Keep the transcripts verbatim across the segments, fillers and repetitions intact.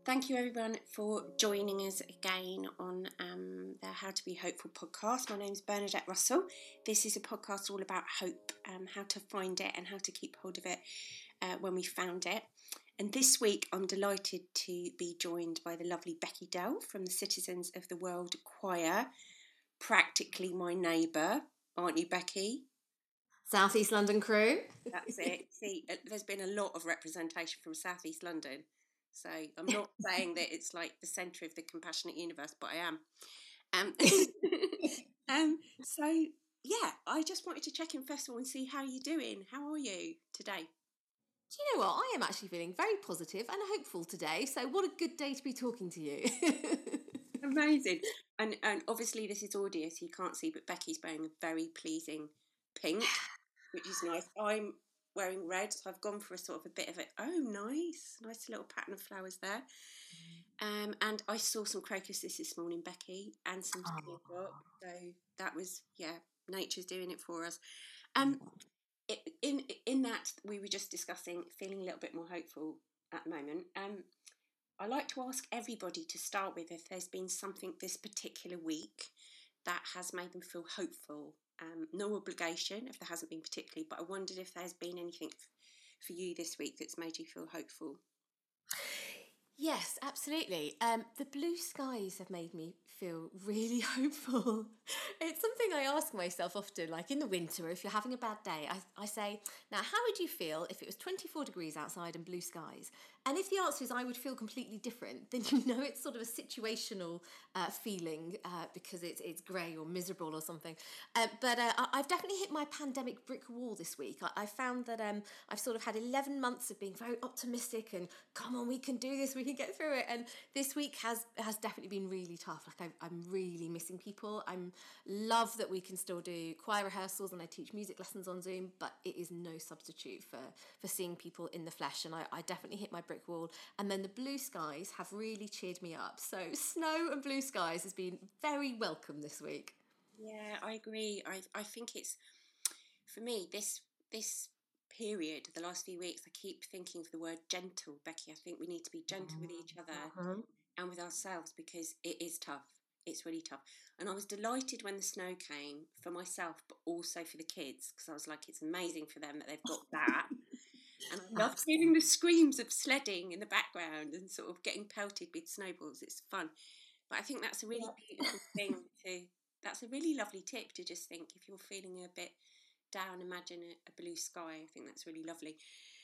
thank you everyone for joining us again on um, the How to Be Hopeful podcast. My name is Bernadette Russell. This is a podcast all about hope, um, how to find it and how to keep hold of it uh, when we found it. And this week I'm delighted to be joined by the lovely Becky Dell from the Citizens of the World Choir, practically my neighbour, aren't you, Becky? South East London crew. That's it. See, there's been a lot of representation from South East London. So I'm not saying that it's like the centre of the compassionate universe, but I am. Um, um, so, yeah, I just wanted to check in first of all and see how you're doing. How are you today? Do you know what? I am actually feeling very positive and hopeful today. So what a good day to be talking to you. Amazing. And, and obviously this is audio, so you can't see, but Becky's wearing a very pleasing pink, which is nice. I'm wearing red, so I've gone for a sort of a bit of a, oh, nice, nice little pattern of flowers there. Um, and I saw some crocuses this morning, Becky, and some snowdrop. So that was, yeah, nature's doing it for us. Um, in in that we were just discussing feeling a little bit more hopeful at the moment. Um, I like to ask everybody to start with if there's been something this particular week that has made them feel hopeful. Um, no obligation if there hasn't been particularly, but I wondered if there's been anything f- for you this week that's made you feel hopeful. Yes, absolutely. Um, the blue skies have made me feel really hopeful. It's something I ask myself often, like in the winter, if you're having a bad day, I, I say, now, how would you feel if it was twenty-four degrees outside and blue skies? And if the answer is I would feel completely different, then you know it's sort of a situational uh, feeling uh, because it's, it's grey or miserable or something. Uh, but uh, I- I've definitely hit my pandemic brick wall this week. I, I found that um, I've sort of had eleven months of being very optimistic and come on, we can do this, we can get through it. And this week has has definitely been really tough. Like I, I'm really missing people. I'm love that we can still do choir rehearsals and I teach music lessons on Zoom, but it is no substitute for for seeing people in the flesh. And I, I definitely hit my brick wall. And then the blue skies have really cheered me up. So snow and blue skies has been very welcome this week. Yeah, I agree. I I think it's for me this this period, the last few weeks. I keep thinking of the word gentle, Becky. I think we need to be gentle with each other Uh-huh. and with ourselves because it is tough. It's really tough. And I was delighted when the snow came for myself, but also for the kids because I was like, it's amazing for them that they've got that. And I love hearing the screams of sledding in the background and sort of getting pelted with snowballs. It's fun. But I think that's a really beautiful thing to, that's a really lovely tip to just think if you're feeling a bit down, imagine a, a blue sky. I think that's really lovely.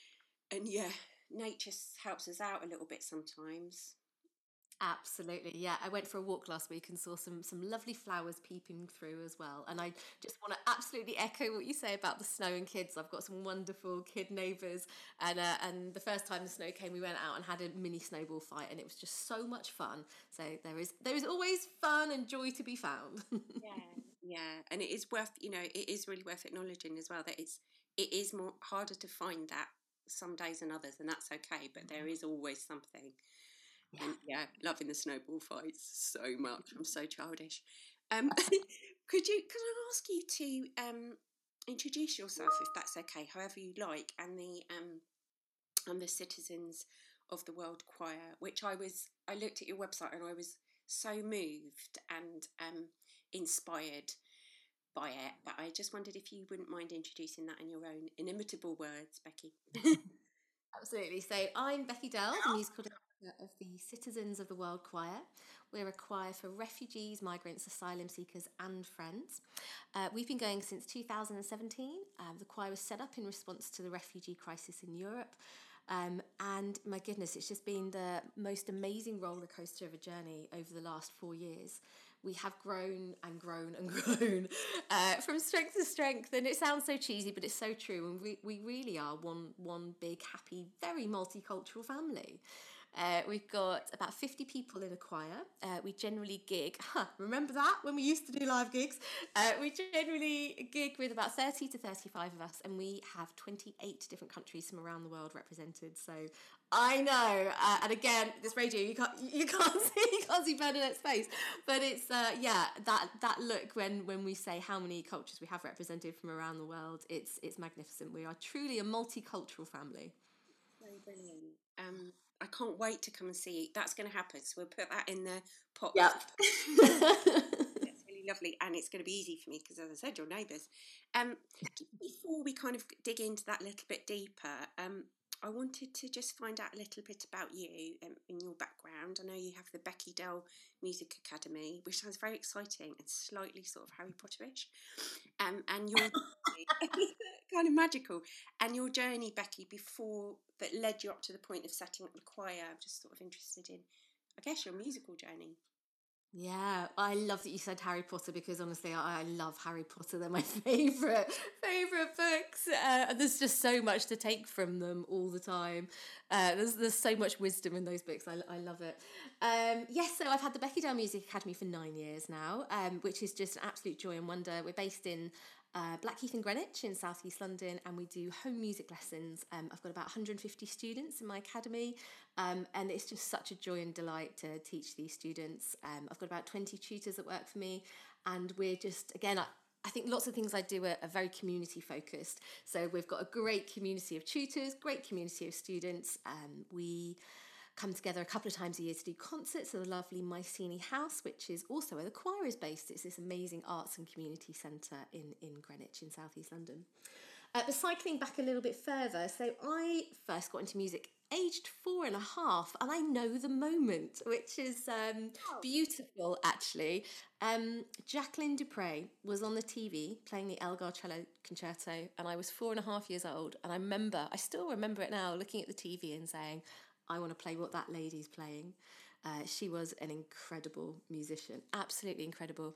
And yeah, nature helps us out a little bit sometimes. Absolutely, yeah. I went for a walk last week and saw some some lovely flowers peeping through as well. And I just want to absolutely echo what you say about the snow and kids. I've got some wonderful kid neighbours, and uh, and the first time the snow came, we went out and had a mini snowball fight, and it was just so much fun. So there is there is always fun and joy to be found. Yeah, yeah, and it is worth, you know, it is really worth acknowledging as well that it's it is more harder to find that some days than others, and that's okay. But there is always something. Yeah. And yeah, loving the snowball fights so much. I'm so childish. Um, could you could I ask you to um, introduce yourself if that's okay, however you like, and the um, and the Citizens of the World Choir, which I was I looked at your website and I was so moved and um, inspired by it. But I just wondered if you wouldn't mind introducing that in your own inimitable words, Becky. Absolutely. So I'm Becky Dell, the musical director of the Citizens of the World Choir. We're a choir for refugees, migrants, asylum seekers, and friends. Uh, we've been going since two thousand seventeen. Um, the choir was set up in response to the refugee crisis in Europe. Um, and my goodness, it's just been the most amazing roller coaster of a journey over the last four years. We have grown and grown and grown uh, from strength to strength, and it sounds so cheesy, but it's so true. And we, we really are one one big, happy, very multicultural family. Uh, we've got about fifty people in a choir. Uh, we generally gig, huh, remember that when we used to do live gigs? Uh, we generally gig with about thirty to thirty-five of us, and we have twenty-eight different countries from around the world represented. So I know, uh, and again, this radio you can't you can't see you can't see Bernadette's face, but it's uh, yeah that that look when when we say how many cultures we have represented from around the world. It's it's magnificent. We are truly a multicultural family. So brilliant. Um, I can't wait to come and see. That's going to happen. So we'll put that in the pot. Yep. That's really lovely, and it's going to be easy for me because, as I said, you're neighbours. Um, before we kind of dig into that a little bit deeper, um, I wanted to just find out a little bit about you um, and your background. I know you have the Becky Dell Music Academy, which sounds very exciting and slightly sort of Harry Potterish. Um, and your kind of magical. And your journey, Becky, before that led you up to the point of setting up the choir. I'm just sort of interested in, I guess, your musical journey. Yeah, I love that you said Harry Potter because honestly, I, I love Harry Potter. They're my favorite favorite books. Uh, and there's just so much to take from them all the time. Uh, there's there's so much wisdom in those books. I, I love it. Um, yes, so I've had the Becky Dell Music Academy for nine years now, um, which is just an absolute joy and wonder. We're based in uh, Blackheath in Greenwich in South East London, and we do home music lessons. Um, I've got about one hundred fifty students in my academy, um, and it's just such a joy and delight to teach these students. Um, I've got about twenty tutors that work for me, and we're just, again, I, I think lots of things I do are, are very community focused. So we've got a great community of tutors, great community of students. Um, we come together a couple of times a year to do concerts at the lovely Mycenae House, which is also where the choir is based. It's this amazing arts and community centre in, in Greenwich in South East London. Uh, but cycling back a little bit further, so I first got into music aged four and a half, and I know the moment, which is um, Oh. beautiful, actually. Um, Jacqueline du Pré was on the T V playing the Elgar Cello Concerto, and I was four and a half years old, and I remember, I still remember it now, looking at the T V and saying, I want to play what that lady's playing. Uh, she was an incredible musician, absolutely incredible.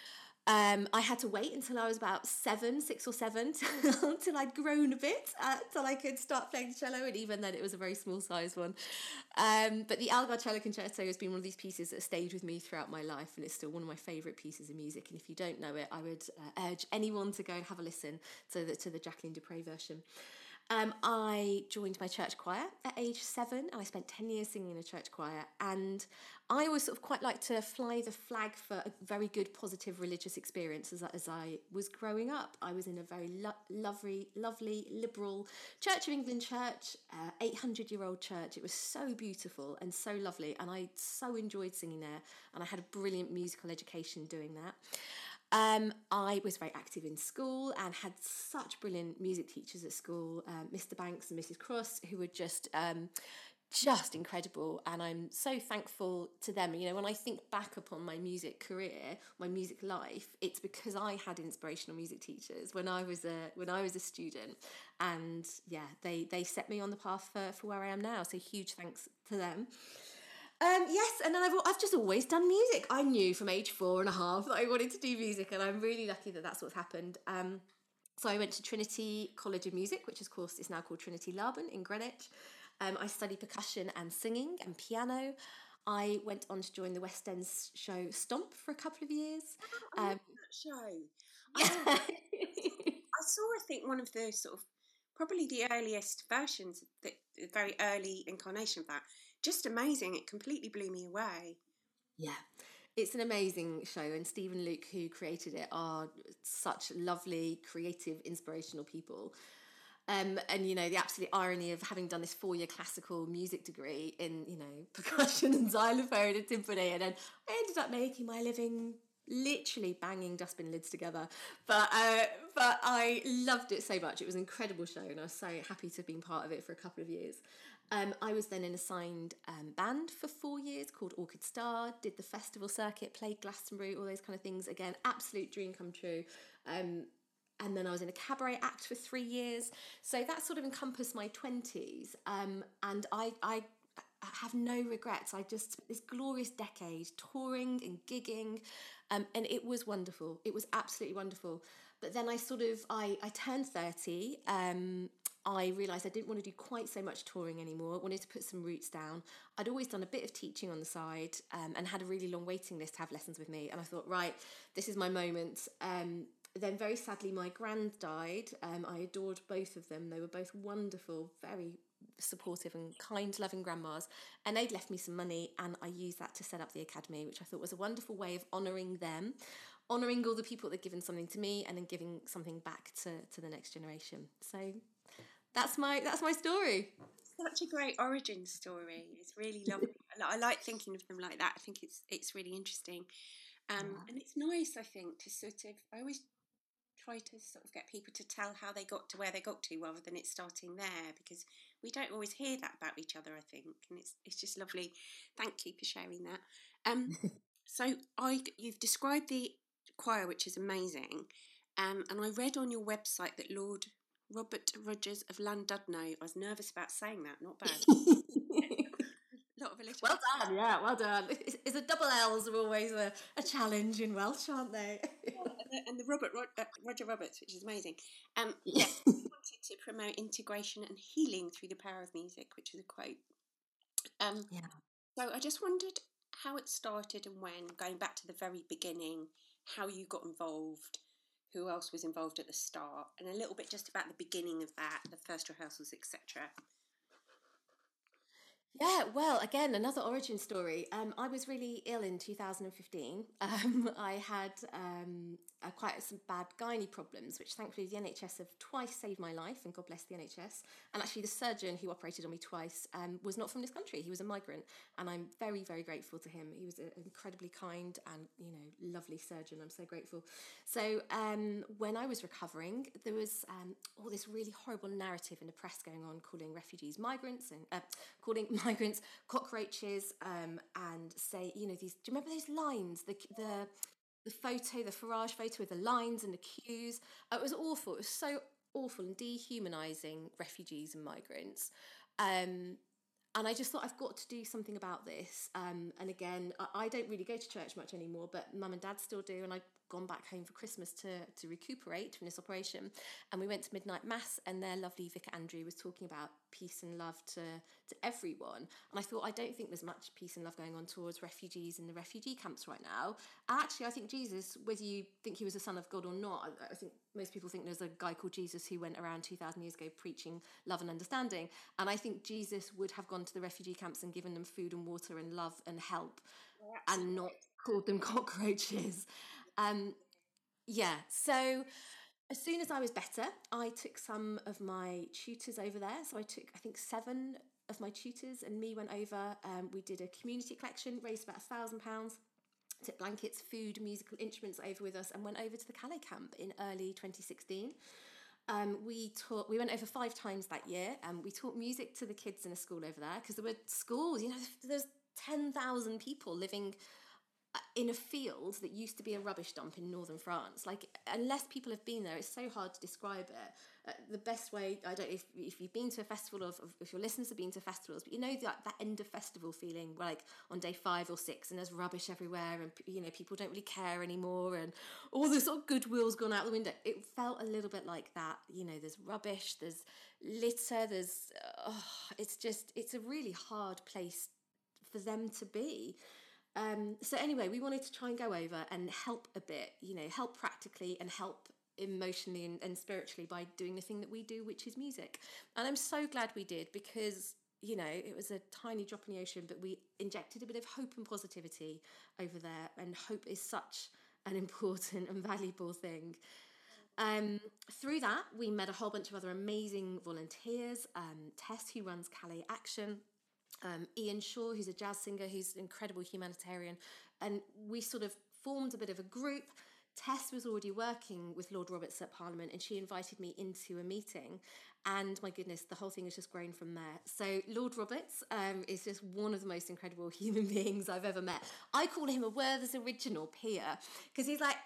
Um, I had to wait until I was about seven, six or seven, until I'd grown a bit, uh, till I could start playing the cello, and even then it was a very small size one. Um, but the Elgar Cello Concerto has been one of these pieces that stayed with me throughout my life, and it's still one of my favourite pieces of music. And if you don't know it, I would uh, urge anyone to go and have a listen to the, to the Jacqueline du Pré version. Um, I joined my church choir at age seven, and I spent ten years singing in a church choir. And I always sort of quite like to fly the flag for a very good, positive religious experience as, as I was growing up. I was in a very lo- lovely, lovely, liberal Church of England church, uh, eight hundred year old church. It was so beautiful and so lovely, and I so enjoyed singing there. And I had a brilliant musical education doing that. Um, I was very active in school and had such brilliant music teachers at school, um, Mister Banks and Missus Cross, who were just um, just incredible. And I'm so thankful to them. You know, when I think back upon my music career, my music life, it's because I had inspirational music teachers when I was a when I was a student, and yeah, they they set me on the path for for where I am now. So huge thanks to them. Um, yes, and then I've, I've just always done music. I knew from age four and a half that I wanted to do music, and I'm really lucky that that's what's happened. Um, so I went to Trinity College of Music, which of course is now called Trinity Laban in Greenwich. Um, I studied percussion and singing and piano. I went on to join the West End show Stomp for a couple of years. Oh, I love Um, that show. I, yeah. saw, I saw, I think, one of the sort of, probably the earliest versions, the, the very early incarnation of that. Just amazing. It completely blew me away. Yeah, it's an amazing show, and Steve and Luke, who created it, are such lovely, creative, inspirational people. Um, and, you know, the absolute irony of having done this four-year classical music degree in, you know, percussion and xylophone and timpani, and then I ended up making my living literally banging dustbin lids together. But uh, but I loved it so much. It was an incredible show, and I was so happy to have been part of it for a couple of years. Um, I was then in a signed um, band for four years called Orchid Star, did the festival circuit, played Glastonbury, all those kind of things. Again, absolute dream come true. Um, and then I was in a cabaret act for three years. So that sort of encompassed my twenties. Um, and I, I have no regrets. I just spent this glorious decade touring and gigging, um, and it was wonderful. It was absolutely wonderful. But then I sort of, I, I turned thirty. Um, I realised I didn't want to do quite so much touring anymore. I wanted to put some roots down. I'd always done a bit of teaching on the side, um, and had a really long waiting list to have lessons with me. And I thought, right, this is my moment. Um, then very sadly, my grand died. Um, I adored both of them. They were both wonderful, very supportive and kind, loving grandmas. And they'd left me some money, and I used that to set up the academy, which I thought was a wonderful way of honouring them, honouring all the people that had given something to me, and then giving something back to, to the next generation. So that's my that's my story. such a great origin story. It's really lovely. I li- I like thinking of them like that. I think it's it's really interesting. Um, Yeah. and it's nice, I think, to sort of. I always try to sort of get people to tell how they got to where they got to, rather than it starting there, because we don't always hear that about each other, I think, and it's it's just lovely. Thank you for sharing that. Um, so I you've described the choir, which is amazing, um, and I read on your website that Lord Robert Rogers of Llandudno. I was nervous about saying that. Not bad. A lot of Well alliteration. done, yeah, well done. It's, it's a double L's are always a, a challenge in Welsh, aren't they? And the, and the Robert Rod, uh, Roger Roberts, which is amazing. Um, Yeah. yes, he wanted to promote integration and healing through the power of music, which is a quote. Um, Yeah. so I just wondered how it started and when, going back to the very beginning, how you got involved, who else was involved at the start, and a little bit just about the beginning of that, the first rehearsals, et cetera. Yeah, well, again, another origin story. Um, I was really ill in two thousand fifteen. Um, I had um, uh, quite some bad gynae problems, which thankfully the N H S have twice saved my life, and God bless the N H S. And actually, the surgeon who operated on me twice um, was not from this country. He was a migrant, and I'm very, very grateful to him. He was an incredibly kind and, you know, lovely surgeon. I'm so grateful. So um, when I was recovering, there was um, all this really horrible narrative in the press going on, calling refugees migrants and uh, calling migrants cockroaches, um, and say, you know, these. Do you remember those lines? The the the photo, the Farage photo with the lines and the queues. It was awful. It was so awful and dehumanising refugees and migrants. Um, and I just thought I've got to do something about this. Um, and again, I, I don't really go to church much anymore, but mum and dad still do. And I've gone back home for Christmas to to recuperate from this operation. And we went to midnight mass, and their lovely Vicar Andrew was talking about peace and love to to everyone. And I thought, I don't think there's much peace and love going on towards refugees in the refugee camps right now. Actually, I think Jesus, whether you think he was the son of God or not, I, I think most people think there's a guy called Jesus who went around two thousand years ago preaching love and understanding. And I think Jesus would have gone to the refugee camps and given them food and water and love and help, Well, and absolutely. not called them cockroaches. Um, yeah, so as soon as I was better, I took some of my tutors over there. So I took, I think, seven of my tutors and me went over. Um, we did a community collection, raised about a thousand pounds. Took blankets, food, musical instruments over with us, and went over to the Calais camp in early twenty sixteen. Um, we taught. We went over five times that year, and we taught music to the kids in a school over there, because there were schools. You know, there's ten thousand people living in a field that used to be a rubbish dump in northern France. Like, unless people have been there, it's so hard to describe it. Uh, the best way, I don't know if, if you've been to a festival, or if, if your listeners have been to festivals, but you know that, that end of festival feeling, where like on day five or six, and there's rubbish everywhere, and you know people don't really care anymore, and all the sort of goodwill's gone out the window. It felt a little bit like that. You know, there's rubbish, there's litter, there's oh, it's just it's a really hard place for them to be. Um, so anyway, we wanted to try and go over and help a bit, you know, help practically and help emotionally and, and spiritually by doing the thing that we do, which is music. And I'm so glad we did, because, you know, it was a tiny drop in the ocean, but we injected a bit of hope and positivity over there. And hope is such an important and valuable thing. Um, through that, we met a whole bunch of other amazing volunteers. Um, Tess, who runs Calais Action, um, Ian Shaw, who's a jazz singer, who's an incredible humanitarian. And we sort of formed a bit of a group. Tess was already working with Lord Roberts at Parliament, and she invited me into a meeting. And my goodness, the whole thing has just grown from there. So Lord Roberts um, is just one of the most incredible human beings I've ever met. I call him a Werther's original peer, because he's like...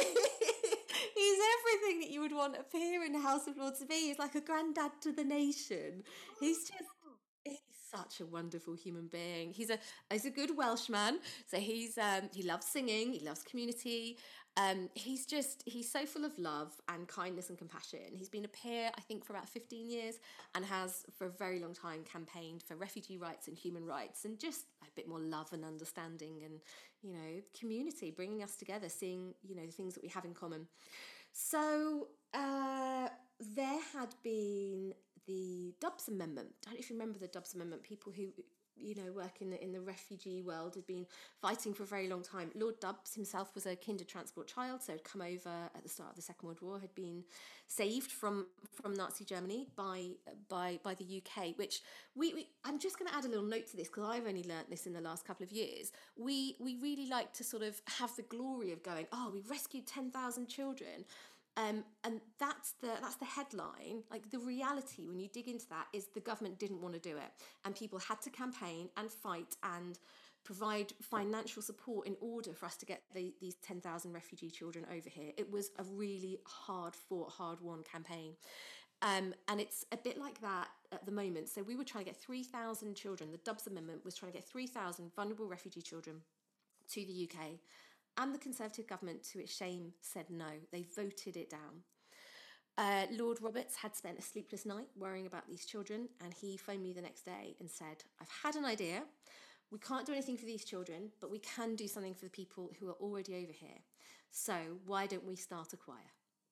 He's everything that you would want a peer in the House of Lords to be. He's like a granddad to the nation. He's just... He's such a wonderful human being. He's a he's a good Welshman. So he's um, he loves singing. He loves community. Um, he's just he's so full of love and kindness and compassion. He's been a peer, I think, for about fifteen years, and has for a very long time campaigned for refugee rights and human rights, and just a bit more love and understanding, and you know, community, bringing us together, seeing you know the things that we have in common. So uh, there had been the Dubs Amendment. I don't know if you remember the Dubs Amendment. People who you know, work in the, in the refugee world, had been fighting for a very long time. Lord Dubs himself was a kinder transport child, so had come over at the start of the Second World War, had been saved from from Nazi Germany by by by the U K, which we, we I'm just going to add a little note to this because I've only learnt this in the last couple of years. We we really like to sort of have the glory of going, oh, we rescued ten thousand children. Um, and that's the that's the headline. Like, the reality, when you dig into that, is the government didn't want to do it, and people had to campaign and fight and provide financial support in order for us to get the, these ten thousand refugee children over here. It was a really hard fought, hard won campaign. Um, and it's a bit like that at the moment. So we were trying to get three thousand children. The Dubs Amendment was trying to get three thousand vulnerable refugee children to the U K. And the Conservative government, to its shame, said no. They voted it down. Uh, Lord Roberts had spent a sleepless night worrying about these children, and he phoned me the next day and said, I've had an idea. We can't do anything for these children, but we can do something for the people who are already over here. So why don't we start a choir?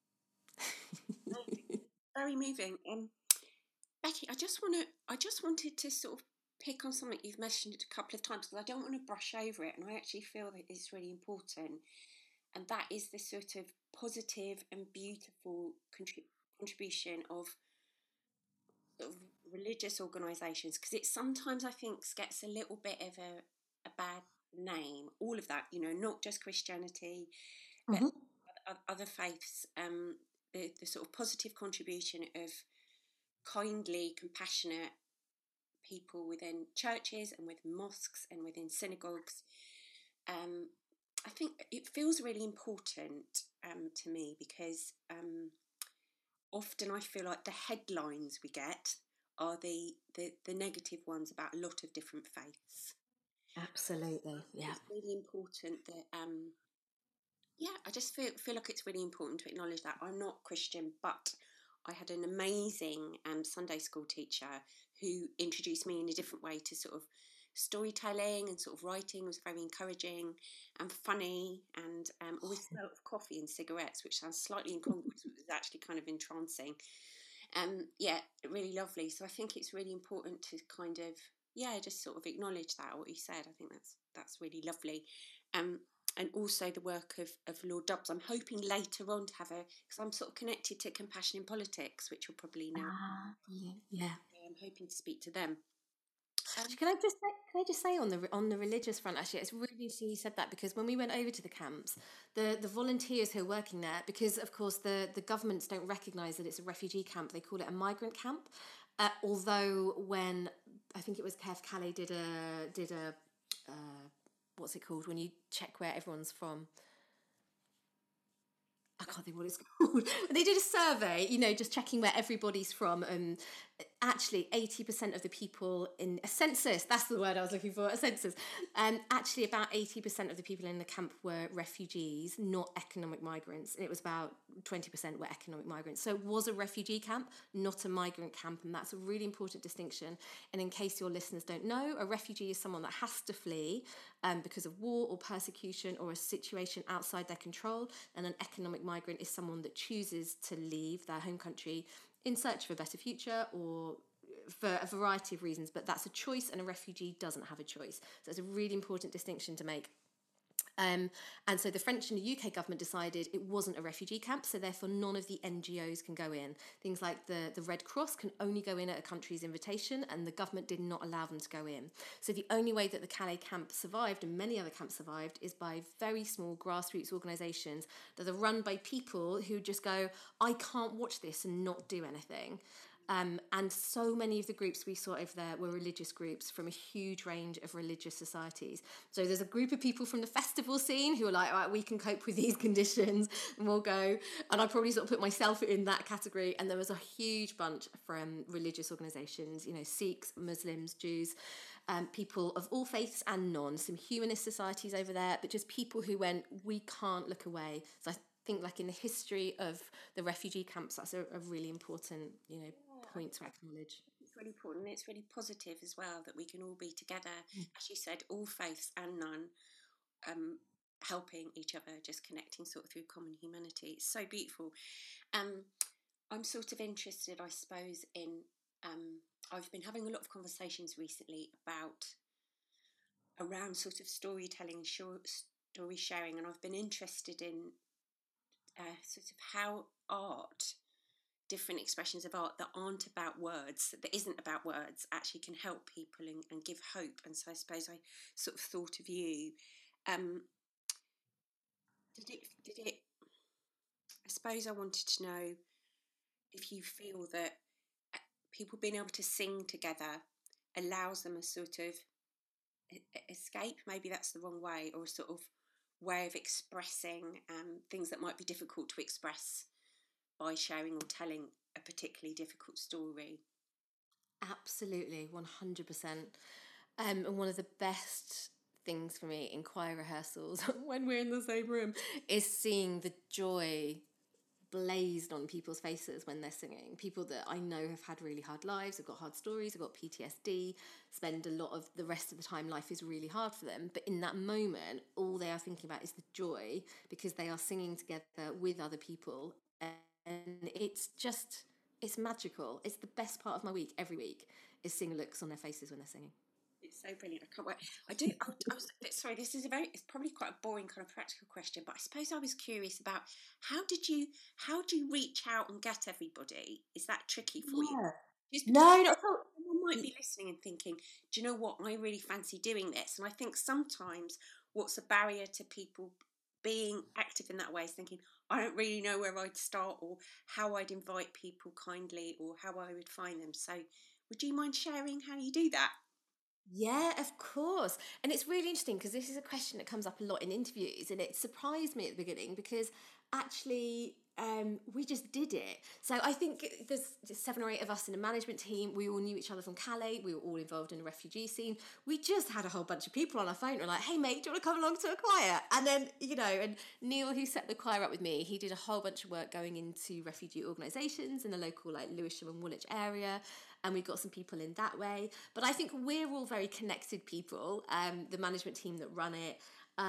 Very moving. Um, Becky, I just want to. I just wanted to sort of pick on something you've mentioned a couple of times because I don't want to brush over it, and I actually feel that it's really important, and that is the sort of positive and beautiful contrib- contribution of, of religious organisations, because it sometimes, I think, gets a little bit of a, a bad name. All of that, you know, not just Christianity, but Mm-hmm. other faiths. Um, the, the sort of positive contribution of kindly, compassionate people within churches and within mosques and within synagogues. Um, I think it feels really important um, to me because um, often I feel like the headlines we get are the, the, the negative ones about a lot of different faiths. Absolutely, yeah. It's really important that, um, yeah, I just feel, feel like it's really important to acknowledge that I'm not Christian, but I had an amazing um, Sunday school teacher who introduced me in a different way to sort of storytelling and sort of writing. It was very encouraging and funny, and um, always smelled of coffee and cigarettes, which sounds slightly incongruous, but was actually kind of entrancing. Um, yeah, really lovely. So I think it's really important to kind of, yeah, just sort of acknowledge that, what you said. I think that's that's really lovely. Um, and also the work of, of Lord Dubs. I'm hoping later on to have a, because I'm sort of connected to Compassion in Politics, which you'll probably know. Ah, yeah. I'm hoping to speak to them. Um, Can I just say, can I just say on the on the religious front, actually, it's really interesting you said that, because when we went over to the camps, the, the volunteers who are working there, because of course the, the governments don't recognise that it's a refugee camp, they call it a migrant camp. Uh, although when I think it was Kev Calais did a did a uh, what's it called when you check where everyone's from. I can't think what it's called. They did a survey, you know, just checking where everybody's from. And actually, eighty percent of the people in a census, that's the word I was looking for, a census. And actually, about eighty percent of the people in the camp were refugees, not economic migrants. And it was about twenty percent were economic migrants. So it was a refugee camp, not a migrant camp. And that's a really important distinction. And in case your listeners don't know, a refugee is someone that has to flee um, because of war or persecution or a situation outside their control. And an economic migrant is someone that chooses to leave their home country in search of a better future or for a variety of reasons, but that's a choice, and a refugee doesn't have a choice. So it's a really important distinction to make. Um, and so the French and the U K government decided it wasn't a refugee camp, so therefore none of the N G Os can go in. Things like the, the Red Cross can only go in at a country's invitation, and the government did not allow them to go in. So the only way that the Calais camp survived, and many other camps survived, is by very small grassroots organisations that are run by people who just go, I can't watch this and not do anything. Um, and so many of the groups we saw over there were religious groups from a huge range of religious societies. So there's a group of people from the festival scene who are like, all right, we can cope with these conditions and we'll go. And I probably sort of put myself in that category. And there was a huge bunch from religious organisations, you know, Sikhs, Muslims, Jews, um, people of all faiths and none, some humanist societies over there, but just people who went, we can't look away. So I think like in the history of the refugee camps, that's a, a really important, you know, point to acknowledge. It's really important. It's really positive as well that we can all be together, mm. as you said, all faiths and none, um, helping each other, just connecting sort of through common humanity. It's so beautiful. Um, I'm sort of interested, I suppose, in, um, I've been having a lot of conversations recently about around sort of storytelling, short story sharing, and I've been interested in uh, sort of how art, different expressions of art that aren't about words, that isn't about words, actually can help people and, and give hope. And so I suppose I sort of thought of you. Um, did it? Did it? I suppose I wanted to know if you feel that people being able to sing together allows them a sort of escape. Maybe that's the wrong way, or a sort of way of expressing um, things that might be difficult to express by sharing or telling a particularly difficult story. Absolutely, one hundred percent. Um, and one of the best things for me in choir rehearsals when we're in the same room is seeing the joy blazed on people's faces when they're singing. People that I know have had really hard lives, have got hard stories, have got P T S D, spend a lot of the rest of the time life is really hard for them. But in that moment, all they are thinking about is the joy because they are singing together with other people. And it's just, it's magical. It's the best part of my week every week is seeing looks on their faces when they're singing. It's so brilliant. I can't wait. I do. I, I was sorry. This is a very. It's probably quite a boring kind of practical question, but I suppose I was curious about how did you how do you reach out and get everybody? Is that tricky for Yeah. you? Just because No, not at all. someone might be listening and thinking, do you know what? I really fancy doing this, and I think sometimes what's a barrier to people being active in that way is thinking, I don't really know where I'd start or how I'd invite people kindly or how I would find them. So, would you mind sharing how you do that? Yeah, of course. And it's really interesting because this is a question that comes up a lot in interviews, and it surprised me at the beginning because actually um, we just did it. So I think there's just seven or eight of us in a management team. We all knew each other from Calais. We were all involved in the refugee scene. We just had a whole bunch of people on our phone. We're like, hey, mate, do you want to come along to a choir? And then, you know, and Neil, who set the choir up with me, he did a whole bunch of work going into refugee organisations in the local, like, Lewisham and Woolwich area. And we got some people in that way. But I think we're all very connected people, um, the management team that run it.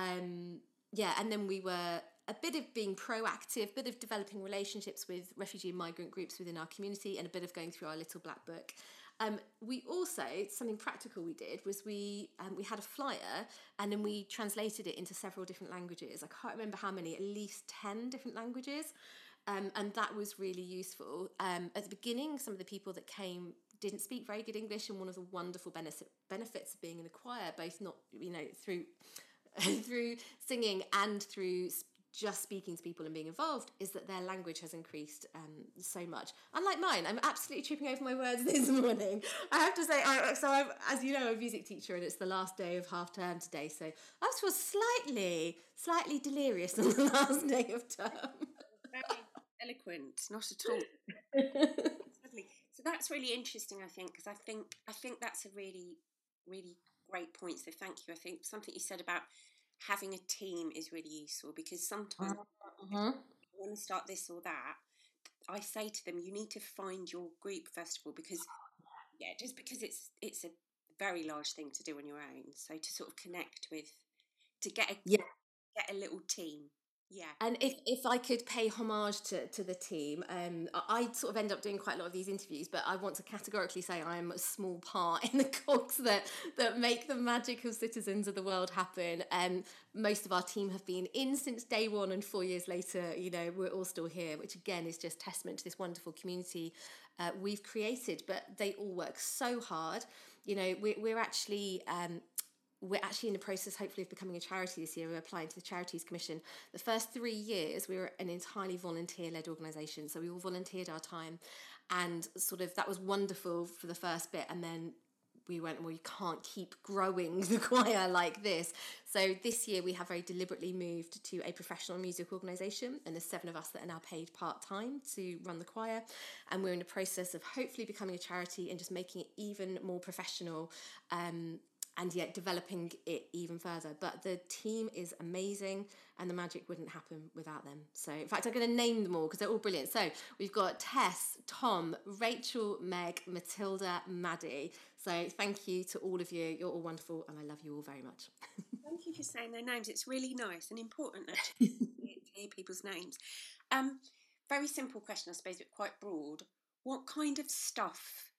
Um, yeah, and then we were a bit of being proactive, a bit of developing relationships with refugee and migrant groups within our community, and a bit of going through our little black book. Um, we also, something practical we did was we um, we had a flyer and then we translated it into several different languages. I can't remember how many, at least ten different languages. Um, and that was really useful. Um, at the beginning, some of the people that came didn't speak very good English, and one of the wonderful benefit, benefits of being in a choir, both not, you know, through through singing and through just speaking to people and being involved, is that their language has increased um, so much. Unlike mine, I'm absolutely tripping over my words this morning. I have to say, I, so I'm, as you know, I'm a music teacher, and it's the last day of half term today, so I was slightly, slightly delirious on the last day of term. Very eloquent, not at all. So that's really interesting, I think, because I think I think that's a really, really great point. So thank you. I think something you said about having a team is really useful because sometimes uh-huh. if you want to start this or that, I say to them, you need to find your group first of all, because yeah, just because it's it's a very large thing to do on your own. So to sort of connect with, to get a Yeah. get a little team. Yeah. And if, if I could pay homage to, to the team, um, I, I sort of end up doing quite a lot of these interviews, but I want to categorically say I am a small part in the cogs that, that make the magic of Citizens of the World happen. Um, most of our team have been in since day one, and four years later, you know, we're all still here, which again is just testament to this wonderful community uh, we've created. But they all work so hard. You know, we're, we're actually... Um, We're actually in the process, hopefully, of becoming a charity this year. We're applying to the Charities Commission. The first three years, we were an entirely volunteer-led organisation. So we all volunteered our time. And sort of that was wonderful for the first bit. And then we went, well, you can't keep growing the choir like this. So this year, we have very deliberately moved to a professional music organisation. And there's seven of us that are now paid part-time to run the choir. And we're in the process of hopefully becoming a charity and just making it even more professional, um, and yet developing it even further. But the team is amazing, and the magic wouldn't happen without them. So, in fact, I'm going to name them all because they're all brilliant. So we've got Tess, Tom, Rachel, Meg, Matilda, Maddie. So thank you to all of you. You're all wonderful, and I love you all very much. Thank you for saying their names. It's really nice and important actually to hear people's names. Um, very simple question, I suppose, but quite broad. What kind of stuff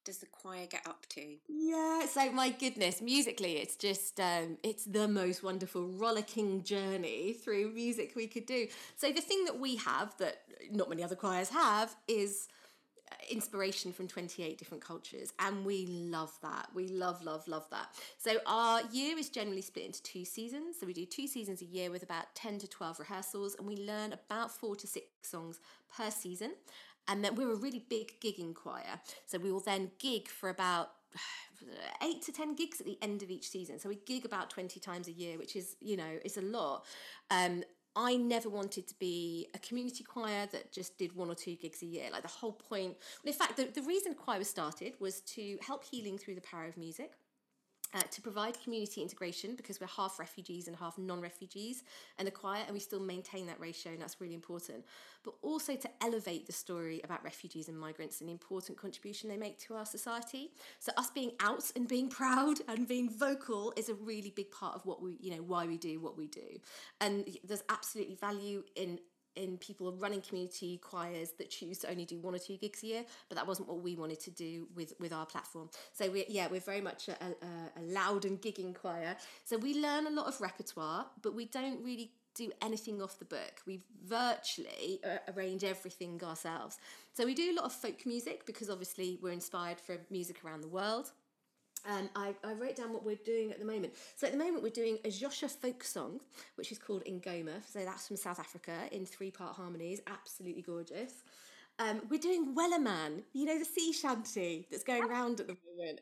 does the choir get up to? Yeah, so my goodness, musically, it's just, um, it's the most wonderful, rollicking journey through music we could do. So the thing that we have that not many other choirs have is inspiration from twenty-eight different cultures, and we love that. We love love love that. So our year is generally split into two seasons, so we do two seasons a year with about ten to twelve rehearsals, and we learn about four to six songs per season. And then we're a really big gigging choir, so we will then gig for about eight to ten gigs at the end of each season. So we gig about twenty times a year, which is, you know, it's a lot. um I never wanted to be a community choir that just did one or two gigs a year. Like the whole point, well, in fact, the, the reason choir was started was to help healing through the power of music, uh, to provide community integration, because we're half refugees and half non-refugees and the choir, and we still maintain that ratio, and that's really important. But also to elevate the story about refugees and migrants and the important contribution they make to our society. So us being out and being proud and being vocal is a really big part of what we, you know, why we do what we do. And there's absolutely value in in people running community choirs that choose to only do one or two gigs a year, but that wasn't what we wanted to do with with our platform. So we yeah we're very much a, a, a loud and gigging choir. So we learn a lot of repertoire, but we don't really do anything off the book. We virtually uh, arrange everything ourselves. So we do a lot of folk music because obviously we're inspired from music around the world. Um, I, I wrote down what we're doing at the moment. So at the moment we're doing a Xhosa folk song, which is called Ngoma. So that's from South Africa in three-part harmonies. Absolutely gorgeous. Um, we're doing Wellerman, you know, the sea shanty that's going around at the moment.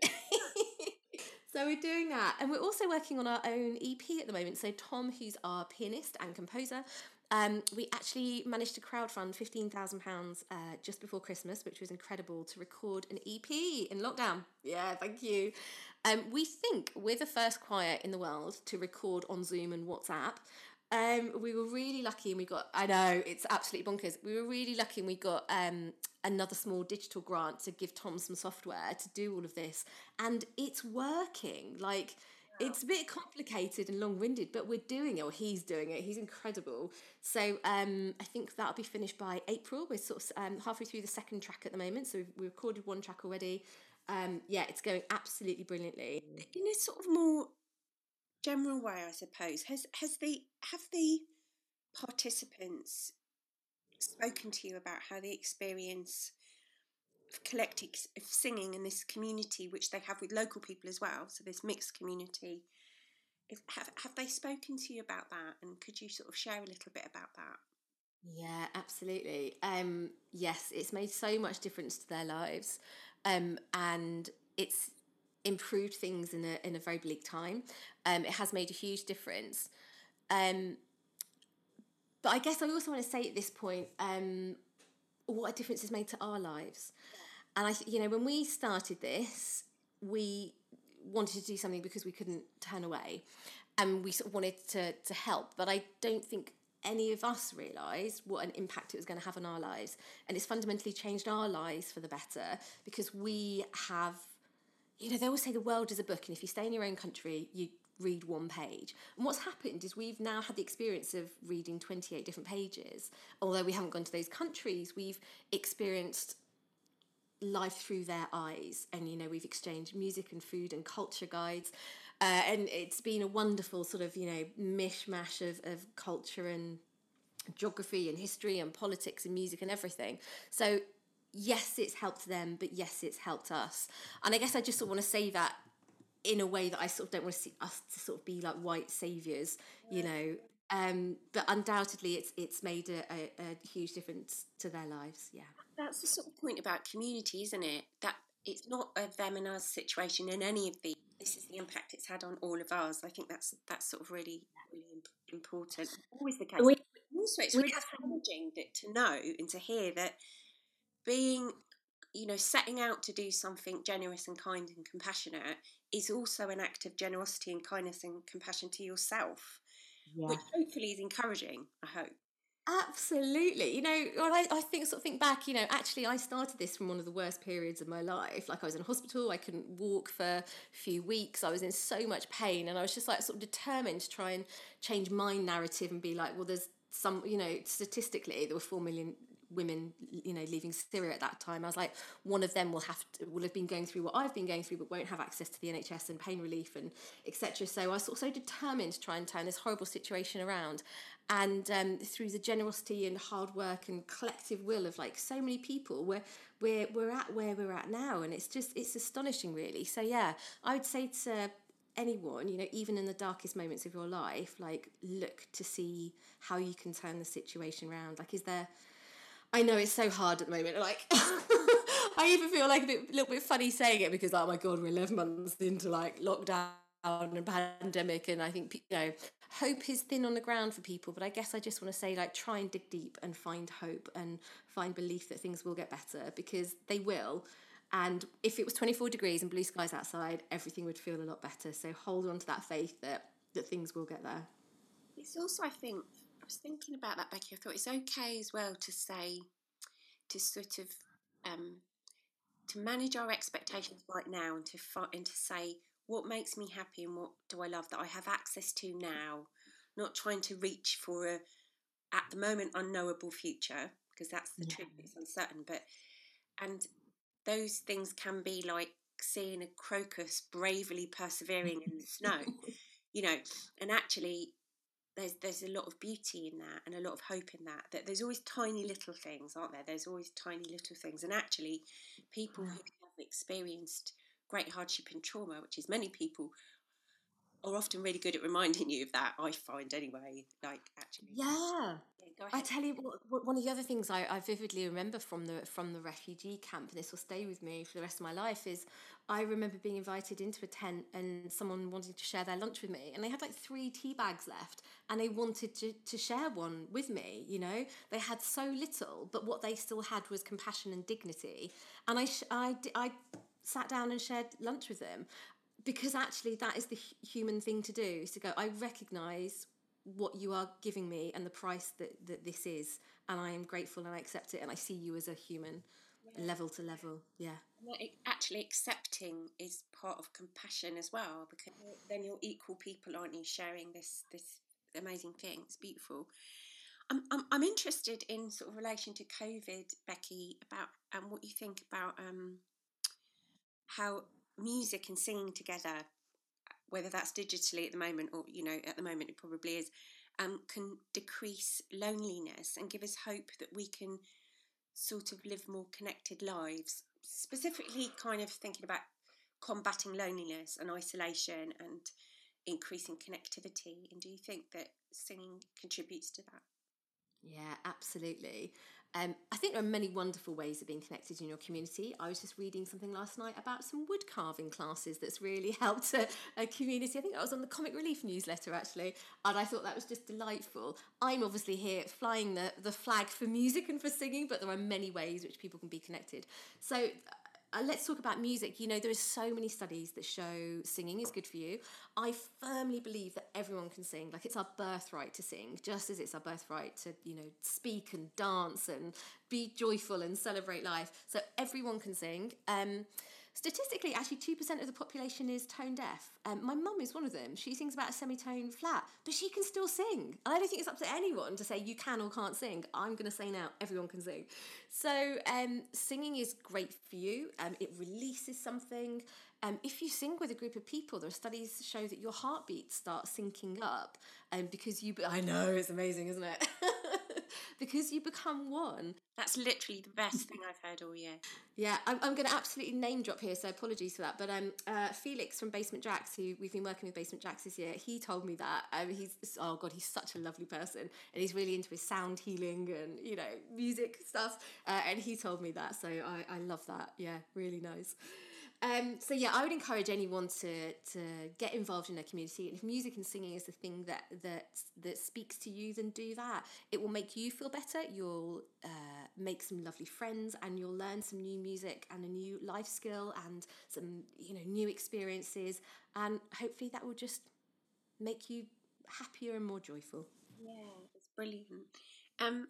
So we're doing that. And we're also working on our own E P at the moment. So Tom, who's our pianist and composer, um, we actually managed to crowdfund fifteen thousand pounds uh, just before Christmas, which was incredible, to record an E P in lockdown. Yeah, thank you. Um, we think we're the first choir in the world to record on Zoom and WhatsApp. Um, we were really lucky, and we got, I know, it's absolutely bonkers. We were really lucky, and we got um, another small digital grant to give Tom some software to do all of this. And it's working. Like, it's a bit complicated and long-winded, but we're doing it, or he's doing it. He's incredible. So um, I think that'll be finished by April. We're sort of um, halfway through the second track at the moment, so we've, we recorded one track already. Um, yeah, it's going absolutely brilliantly. In a sort of more general way, I suppose, has has the have the participants spoken to you about how the experience of collective of singing in this community, which they have with local people as well, so this mixed community, if, have have they spoken to you about that, and could you sort of share a little bit about that? Yeah, absolutely. Um, yes, it's made so much difference to their lives, um, and it's improved things in a in a very bleak time. Um, it has made a huge difference. Um, but I guess I also want to say at this point, um, what a difference it's made to our lives. And I, th- you know, when we started this, we wanted to do something because we couldn't turn away, and we sort of wanted to to help. But I don't think any of us realised what an impact it was going to have on our lives, and it's fundamentally changed our lives for the better, because we have, you know, they always say the world is a book, and if you stay in your own country, you read one page. And what's happened is we've now had the experience of reading twenty-eight different pages. Although we haven't gone to those countries, we've experienced life through their eyes, and, you know, we've exchanged music and food and culture guides, uh, and it's been a wonderful sort of, you know, mishmash of, of culture and geography and history and politics and music and everything. So yes, it's helped them, but yes, it's helped us. And I guess I just sort of want to say that in a way that I sort of don't want to see us to sort of be like white saviours, you know. Um, but undoubtedly, it's it's made a, a, a huge difference to their lives. Yeah, That's the sort of point about community, isn't it? That it's not a them and us situation in any of these. This is the impact it's had on all of ours. I think that's that's sort of really really important. Always the case. we Also, it's we really have encouraging that to know and to hear that being, you know, setting out to do something generous and kind and compassionate is also an act of generosity and kindness and compassion to yourself, yeah. which hopefully is encouraging, I hope. Absolutely. You know, when I, I think sort of think back, you know, actually I started this from one of the worst periods of my life. Like, I was in hospital, I couldn't walk for a few weeks, I was in so much pain, and I was just like sort of determined to try and change my narrative and be like, well, there's some, you know, statistically there were four million women, you know, leaving Syria at that time. I was like, one of them will have to, will have been going through what I've been going through, but won't have access to the N H S and pain relief and et cetera. So I was sort of so determined to try and turn this horrible situation around. And um, through the generosity and hard work and collective will of like so many people, we're we're we're at where we're at now, and it's just it's astonishing, really. So yeah, I would say to anyone, you know, even in the darkest moments of your life, like look to see how you can turn the situation around. Like, is there? I know it's so hard at the moment. Like, I even feel like a bit, little bit funny saying it because, oh my God, we're eleven months into like lockdown and pandemic, and I think, you know, hope is thin on the ground for people. But I guess I just want to say, like, try and dig deep and find hope and find belief that things will get better, because they will. And if it was twenty-four degrees and blue skies outside, everything would feel a lot better. So hold on to that faith that that things will get there. It's also, I think, I was thinking about that, Becky. I thought it's okay as well to say, to sort of, um, to manage our expectations right now, and to fi- and to say what makes me happy and what do I love that I have access to now, not trying to reach for a, at the moment, unknowable future, because that's the yeah. truth, it's uncertain. But, and those things can be like seeing a crocus bravely persevering in the snow, you know, and actually there's there's a lot of beauty in that and a lot of hope in that, that there's always tiny little things, aren't there? There's always tiny little things. And actually people yeah. who have experienced great hardship and trauma, which is many people, are often really good at reminding you of that, I find anyway. Like, actually, yeah, yeah go ahead. I tell you what, one of the other things I, I vividly remember from the from the refugee camp, and this will stay with me for the rest of my life, is I remember being invited into a tent and someone wanted to share their lunch with me, and they had like three tea bags left, and they wanted to, to share one with me. You know, they had so little, but what they still had was compassion and dignity. And I sh- I, I sat down and shared lunch with them, because actually that is the human thing to do, is to go, I recognise what you are giving me and the price that, that this is, and I am grateful and I accept it, and I see you as a human, yeah. level to level. Yeah. Actually accepting is part of compassion as well, because then you're equal people, aren't you, sharing this this amazing thing. It's beautiful. I'm I'm, I'm interested in sort of relation to COVID, Becky, about um, what you think about um, how music and singing together, whether that's digitally at the moment or, you know, at the moment it probably is, um, can decrease loneliness and give us hope that we can sort of live more connected lives, specifically kind of thinking about combating loneliness and isolation and increasing connectivity. And do you think that singing contributes to that? Yeah, absolutely. Um, I think there are many wonderful ways of being connected in your community. I was just reading something last night about some wood carving classes that's really helped a, a community. I think I was on the Comic Relief newsletter, actually, and I thought that was just delightful. I'm obviously here flying the, the flag for music and for singing, but there are many ways which people can be connected. So Uh, let's talk about music. You know, there are so many studies that show singing is good for you. I firmly believe that everyone can sing. Like, it's our birthright to sing, just as it's our birthright to, you know, speak and dance and be joyful and celebrate life. So everyone can sing. Um, statistically, actually, two percent of the population is tone deaf. Um, my mum is one of them. She sings about a semitone flat, but she can still sing. And I don't think it's up to anyone to say you can or can't sing. I'm going to say now, everyone can sing. So um, singing is great for you. Um, it releases something. Um, if you sing with a group of people, there are studies show that your heartbeat starts syncing up, and um, because you, I know, it's amazing, isn't it? Because you become one. That's literally the best thing I've heard all year. Yeah, I'm, I'm going to absolutely name drop here, so apologies for that. But um, uh, Felix from Basement Jaxx, who we've been working with Basement Jaxx this year, he told me that. Um, he's oh god, he's such a lovely person, and he's really into his sound healing and, you know, music stuff. Uh, and he told me that, so I, I love that. Yeah, really nice. Um, so yeah, I would encourage anyone to to get involved in their community, and if music and singing is the thing that that that speaks to you, then do that. It will make you feel better. You'll uh, make some lovely friends, and you'll learn some new music and a new life skill and some, you know, new experiences, and hopefully that will just make you happier and more joyful. Yeah, it's brilliant. Um,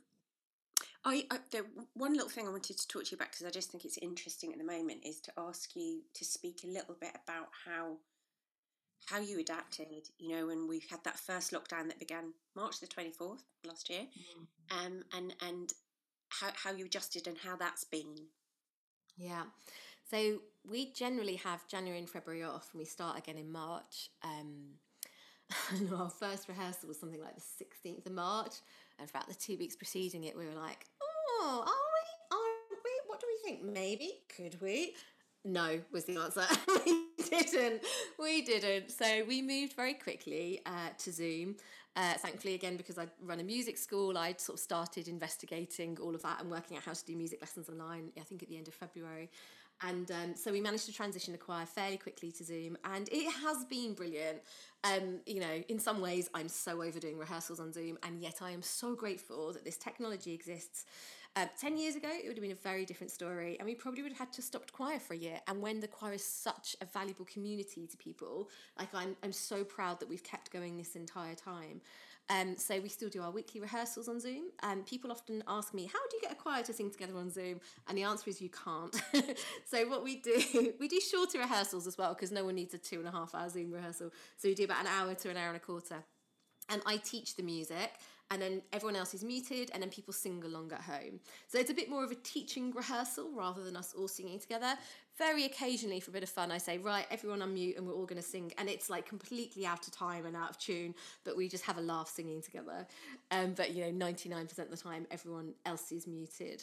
I, I the one little thing I wanted to talk to you about, because I just think it's interesting at the moment, is to ask you to speak a little bit about how how you adapted. You know, when we had that first lockdown that began March the twenty-fourth last year, mm. um, and and how, how you adjusted and how that's been. Yeah. So we generally have January and February off, and we start again in March. Um, and our first rehearsal was something like the sixteenth of March. And throughout the two weeks preceding it, we were like, oh, are we? Are we? What do we think? Maybe? Could we? No, was the answer. we didn't. We didn't. So we moved very quickly uh, to Zoom. Uh, thankfully, again, because I run a music school, I'd sort of started investigating all of that and working out how to do music lessons online, I think at the end of February. And um, so we managed to transition the choir fairly quickly to Zoom, and it has been brilliant. Um, you know, in some ways, I'm so overdoing rehearsals on Zoom, and yet I am so grateful that this technology exists. Uh, Ten years ago, it would have been a very different story, and we probably would have had to stop choir for a year. And when the choir is such a valuable community to people, like I'm, I'm so proud that we've kept going this entire time. Um, so we still do our weekly rehearsals on Zoom. And um, people often ask me, how do you get a choir to sing together on Zoom? And the answer is you can't. So what we do, we do shorter rehearsals as well, because no one needs a two and a half hour Zoom rehearsal. So we do about an hour to an hour and a quarter. And I teach the music, and then everyone else is muted, and then people sing along at home. So it's a bit more of a teaching rehearsal rather than us all singing together. Very occasionally, for a bit of fun, I say, right, everyone unmute, and we're all going to sing. And it's like completely out of time and out of tune, but we just have a laugh singing together. Um, but, you know, ninety-nine percent of the time, everyone else is muted.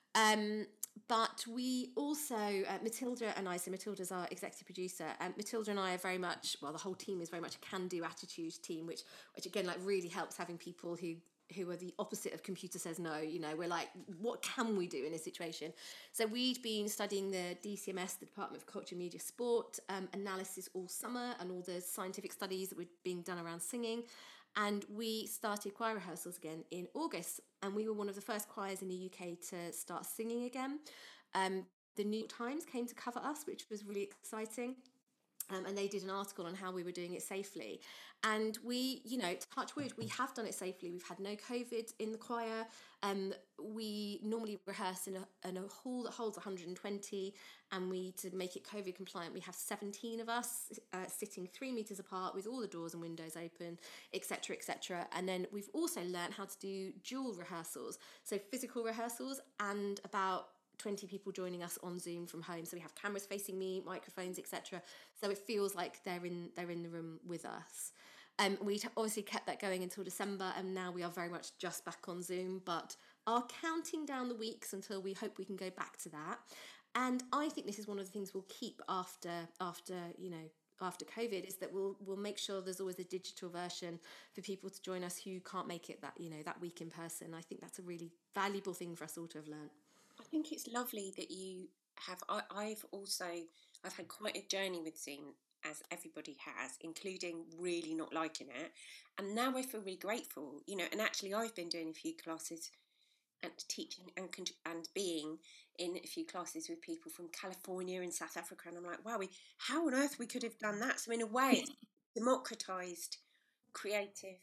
Um, but we also, uh, Matilda and I, so Matilda's our executive producer, and Matilda and I are very much, well, the whole team is very much a can-do attitude team, which, which again, like really helps having people who who are the opposite of computer says no. You know, we're like, what can we do in this situation? So we'd been studying the D C M S, the Department of Culture, Media, Sport, um, analysis all summer, and all the scientific studies that were being done around singing. And we started choir rehearsals again in August. And we were one of the first choirs in the U K to start singing again. Um, the New York Times came to cover us, which was really exciting. Um, and they did an article on how we were doing it safely. And we, you know, touch wood, we have done it safely. We've had no COVID in the choir. Um, we normally rehearse in a, in a hall that holds one hundred twenty, and we, to make it COVID compliant, we have seventeen of us uh, sitting three metres apart with all the doors and windows open, et cetera, et cetera. And then we've also learned how to do dual rehearsals, so physical rehearsals and about twenty people joining us on Zoom from home. So we have cameras facing me, microphones, et cetera. So it feels like they're in they're in the room with us. Um, we obviously kept that going until December, and now we are very much just back on Zoom, but are counting down the weeks until we hope we can go back to that. And I think this is one of the things we'll keep after after you know after COVID, is that we'll we'll make sure there's always a digital version for people to join us who can't make it that you know that week in person. I think that's a really valuable thing for us all to have learned. I think it's lovely that you have. I, I've also I've had quite a journey with Zoom, as everybody has, including really not liking it, and now I feel really grateful. You know, and actually I've been doing a few classes and teaching and and being in a few classes with people from California and South Africa, and I'm like, wow, we how on earth we could have done that? So in a way, it's democratized creative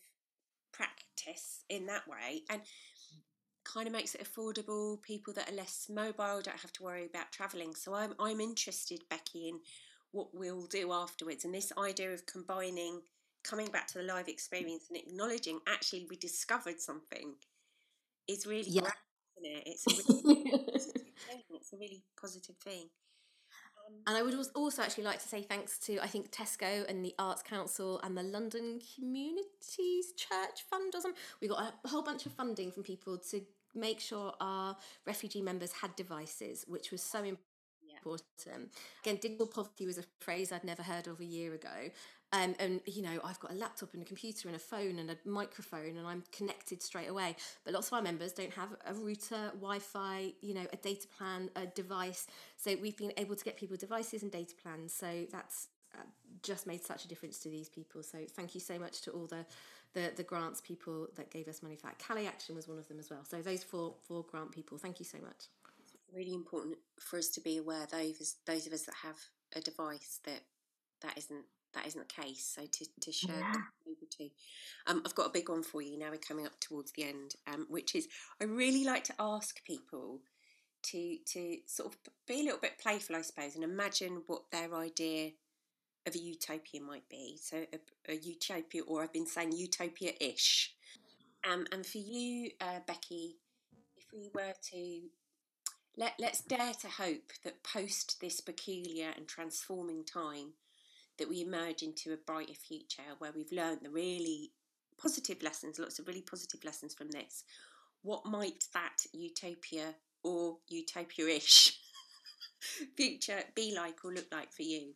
practice in that way, and kind of makes it affordable. People that are less mobile don't have to worry about travelling. So I'm I'm interested, Becky, in what we'll do afterwards, and this idea of combining, coming back to the live experience and acknowledging actually we discovered something is really Yeah. great, isn't it? It's a really positive thing. It's a really positive thing. Um, And I would also actually like to say thanks to, I think, Tesco and the Arts Council and the London Communities Church Fund or something. We got a whole bunch of funding from people to make sure our refugee members had devices, which was so important. yeah. Important. Again, digital poverty was a phrase I'd never heard of a year ago. Um, and, you know, I've got a laptop and a computer and a phone and a microphone, and I'm connected straight away. But lots of our members don't have a router, Wi-Fi, you know, a data plan, a device. So we've been able to get people devices and data plans. So that's uh, just made such a difference to these people. So thank you so much to all the the, the grants people that gave us money for that. Calais Action was one of them as well. So those four four grant people, thank you so much. Really important for us to be aware, those those of us that have a device, that that isn't that isn't the case. So to, to share Yeah. that able to. Um, I've got a big one for you now. We're coming up towards the end, um, which is I really like to ask people to to sort of be a little bit playful, I suppose, and imagine what their idea of a utopia might be. So a, a utopia, or I've been saying utopia-ish. Um, and for you, uh, Becky, if we were to let let's dare to hope that post this peculiar and transforming time, that we emerge into a brighter future where we've learned the really positive lessons, lots of really positive lessons from this. What might that utopia or utopia-ish future be like or look like for you?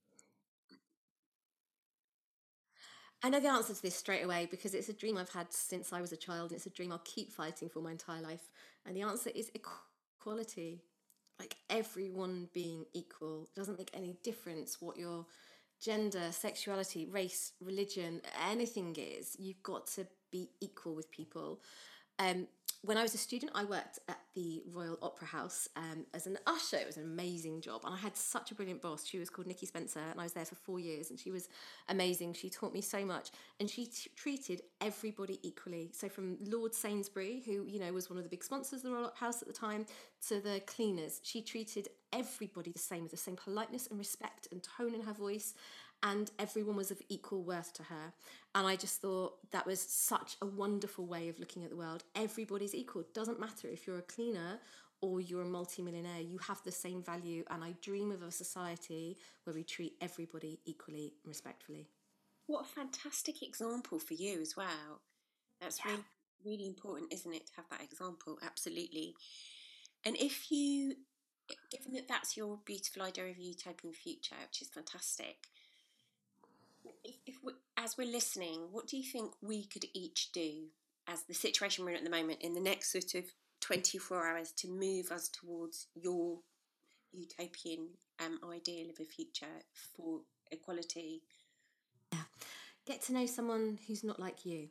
I know the answer to this straight away because it's a dream I've had since I was a child. And it's a dream I'll keep fighting for my entire life. And the answer is equality. Like everyone being equal. It doesn't make any difference what your gender, sexuality, race, religion, anything is. You've got to be equal with people. Um, when I was a student, I worked at the Royal Opera House um, as an usher. It was an amazing job. And I had such a brilliant boss. She was called Nikki Spencer, and I was there for four years. And she was amazing. She taught me so much. And she t- treated everybody equally. So from Lord Sainsbury, who, you know, was one of the big sponsors of the Royal Opera House at the time, to the cleaners, she treated everybody the same, with the same politeness and respect and tone in her voice. And everyone was of equal worth to her. And I just thought that was such a wonderful way of looking at the world. Everybody's equal. It doesn't matter if you're a cleaner or you're a multimillionaire, you have the same value. And I dream of a society where we treat everybody equally and respectfully. What a fantastic example for you as well. That's Yeah. really, really important, isn't it, to have that example? Absolutely. And if you, given that that's your beautiful idea of a utopian future, which is fantastic, if, if we, as we're listening, what do you think we could each do as the situation we're in at the moment in the next sort of twenty-four hours to move us towards your utopian um, ideal of a future for equality? Yeah. Get to know someone who's not like you.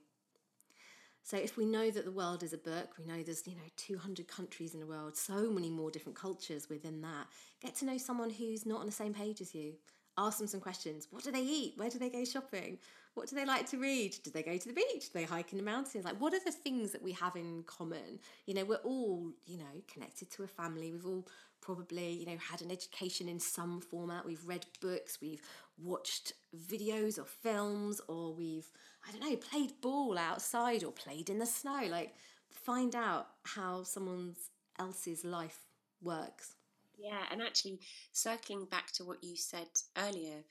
So if we know that the world is a book, we know there's, you know, two hundred countries in the world, so many more different cultures within that. Get to know someone who's not on the same page as you. Ask them some questions. What do they eat? Where do they go shopping? What do they like to read? Do they go to the beach? Do they hike in the mountains? Like, what are the things that we have in common? You know, we're all, you know, connected to a family. We've all probably, you know, had an education in some format. We've read books, we've watched videos or films, or we've, I don't know, played ball outside or played in the snow. Like, find out how someone else's life works. Yeah, and actually circling back to what you said earlier,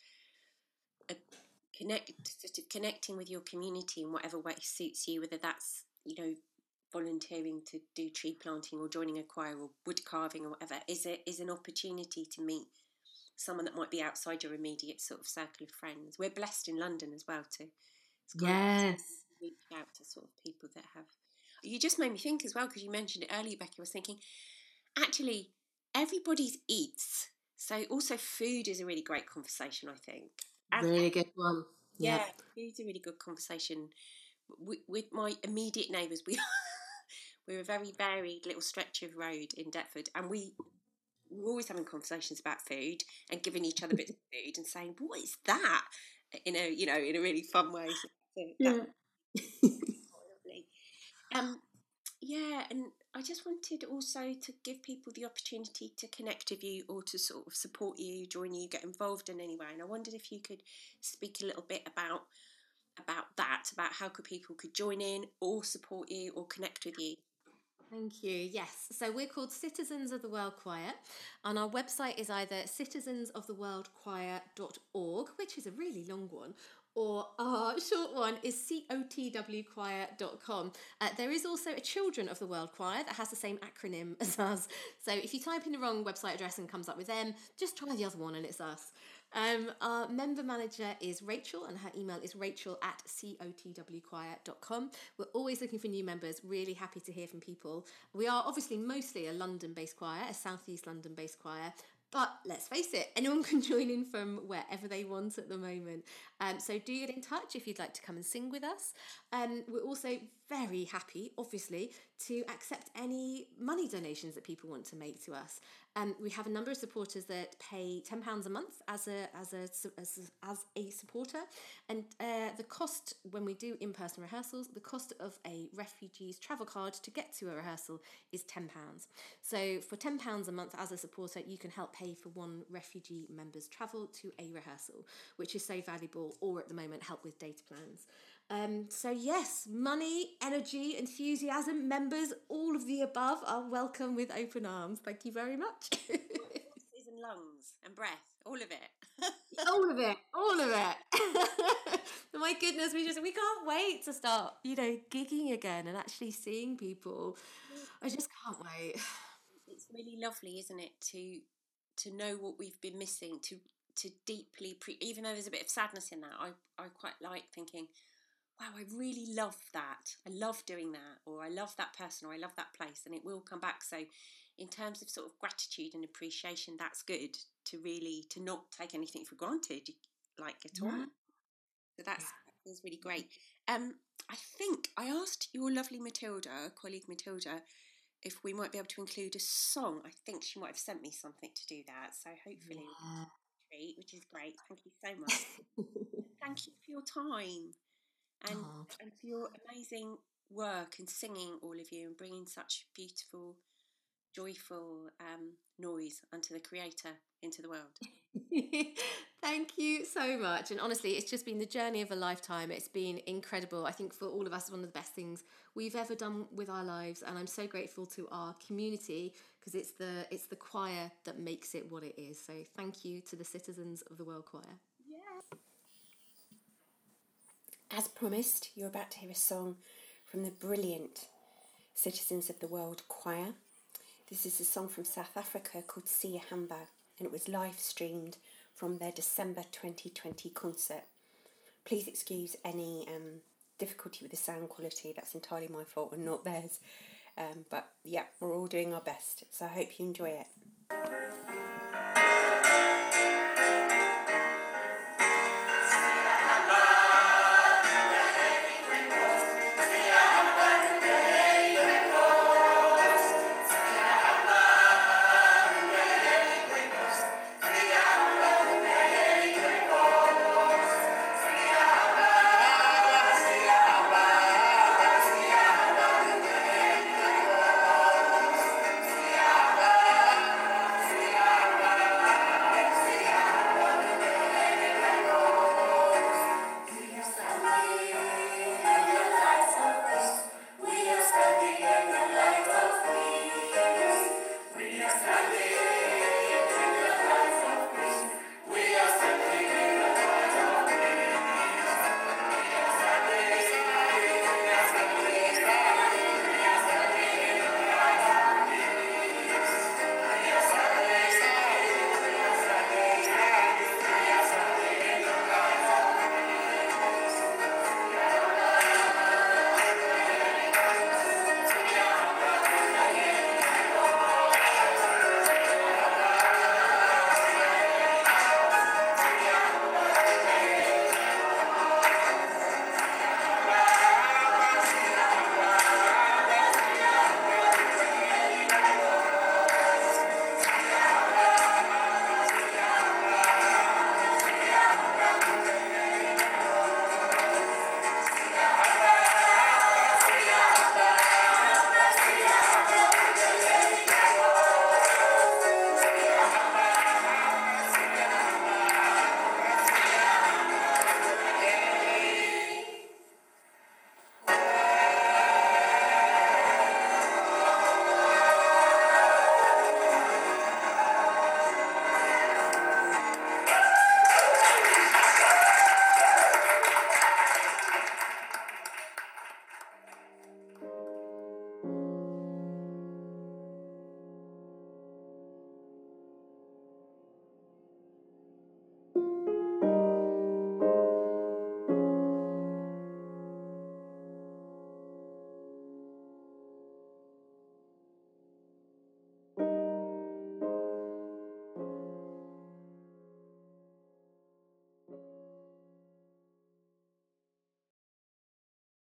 uh, connect sort of connecting with your community in whatever way suits you, whether that's, you know, volunteering to do tree planting or joining a choir or wood carving or whatever, is it is an opportunity to meet someone that might be outside your immediate sort of circle of friends. We're blessed in London as well to it's kind Yes. of reach out to sort of people that have. You just made me think as well, because you mentioned it earlier, Becky. I was thinking, actually, everybody's eats. So also food is a really great conversation, I think. As, Really good one. yeah, Yep. food's a really good conversation. With, with my immediate neighbours, we we're a very varied little stretch of road in Deptford, and we we're always having conversations about food and giving each other bits of food and saying, "What is that?" in a you know in a really fun way. So Yeah. that's lovely. Um, yeah, and I just wanted also to give people the opportunity to connect with you or to sort of support you, join you, get involved in any way. And I wondered if you could speak a little bit about about that, about how could people could join in or support you or connect with you. Thank you. Yes. So we're called Citizens of the World Choir, and our website is either citizens of the world choir dot org, which is a really long one, or our short one is c o t w choir dot com. Uh, there is also a Children of the World Choir that has the same acronym as us. So if you type in the wrong website address and comes up with them, just try the other one and it's us. Um, our member manager is Rachel, and her email is rachel at c o t w choir dot com. We're always looking for new members, really happy to hear from people. We are obviously mostly a London-based choir, a Southeast London-based choir, but let's face it, anyone can join in from wherever they want at the moment. Um, so do get in touch if you'd like to come and sing with us. Um, we're also very happy, obviously, to accept any money donations that people want to make to us. Um, we have a number of supporters that pay ten pounds a month as a as a as, as a supporter, and uh, the cost when we do in-person rehearsals, the cost of a refugee's travel card to get to a rehearsal is ten pounds. So for ten pounds a month as a supporter, you can help pay for one refugee member's travel to a rehearsal, which is so valuable, or at the moment help with data plans. Um, so yes, money, energy, enthusiasm, members, all of the above are welcome with open arms. Thank you very much. Voices and lungs and breath, all of it. All of it, all of it. My goodness, we just we can't wait to start, you know, gigging again and actually seeing people. I just can't wait. It's really lovely, isn't it, to to know what we've been missing, to to deeply pre- even though there's a bit of sadness in that. I I quite like thinking, wow, I really love that. I love doing that, or I love that person, or I love that place, and it will come back. So, in terms of sort of gratitude and appreciation, that's good to really to not take anything for granted, like at all. Yeah. So that's Yeah. that feels really great. Um, I think I asked your lovely Matilda, colleague Matilda, if we might be able to include a song. I think she might have sent me something to do that. So hopefully, Yeah. treat, which is great. Thank you so much. Thank you for your time and Oh, and for your amazing work and singing, all of you, and bringing such beautiful, joyful um, noise unto the Creator into the world. thank you so much. And honestly, it's just been the journey of a lifetime. It's been incredible. I think for all of us, one of the best things we've ever done with our lives. And I'm so grateful to our community because it's the it's the choir that makes it what it is. So thank you to the citizens of the World Choir. Yes. As promised, you're about to hear a song from the brilliant Citizens of the World Choir. This is a song from South Africa called Siya Hamba, and it was live streamed from their December twenty twenty concert. Please excuse any um, difficulty with the sound quality. That's entirely my fault and not theirs. Um, but yeah, we're all doing our best. So I hope you enjoy it.